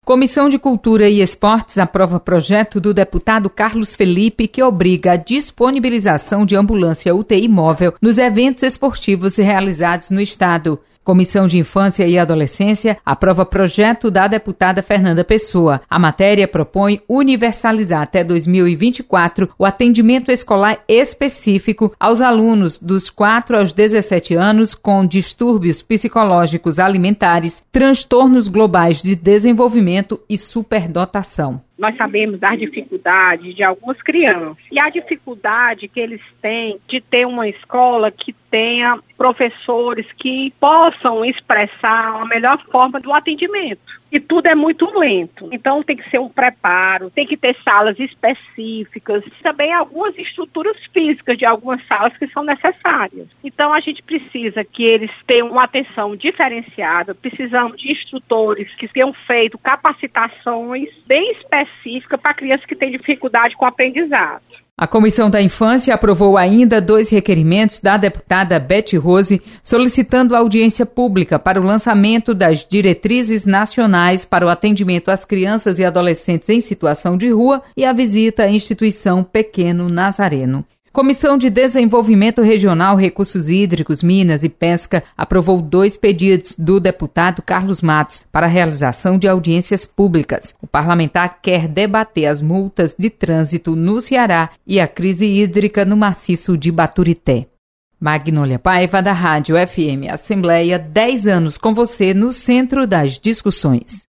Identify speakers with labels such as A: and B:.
A: Comissão de Cultura e Esportes aprova projeto do deputado Carlos Felipe que obriga a disponibilização de ambulância UTI móvel nos eventos esportivos realizados no estado. Comissão de Infância e Adolescência aprova projeto da deputada Fernanda Pessoa. A matéria propõe universalizar até 2024 o atendimento escolar específico aos alunos dos 4 aos 17 anos com distúrbios psicológicos alimentares, transtornos globais de desenvolvimento e superdotação.
B: Nós sabemos das dificuldades de algumas crianças e a dificuldade que eles têm de ter uma escola que tenha professores que possam expressar a melhor forma do atendimento. E tudo é muito lento. Então tem que ser um preparo, tem que ter salas específicas, também algumas estruturas físicas de algumas salas que são necessárias. Então a gente precisa que eles tenham uma atenção diferenciada, precisamos de instrutores que tenham feito capacitações bem específicas para crianças que têm dificuldade com o aprendizado.
A: A Comissão da Infância aprovou ainda 2 requerimentos da deputada Beth Rose, solicitando audiência pública para o lançamento das diretrizes nacionais para o atendimento às crianças e adolescentes em situação de rua e a visita à instituição Pequeno Nazareno. Comissão de Desenvolvimento Regional, Recursos Hídricos, Minas e Pesca aprovou 2 pedidos do deputado Carlos Matos para a realização de audiências públicas. O parlamentar quer debater as multas de trânsito no Ceará e a crise hídrica no maciço de Baturité. Magnólia Paiva, da Rádio FM Assembleia, 10 anos com você no centro das discussões.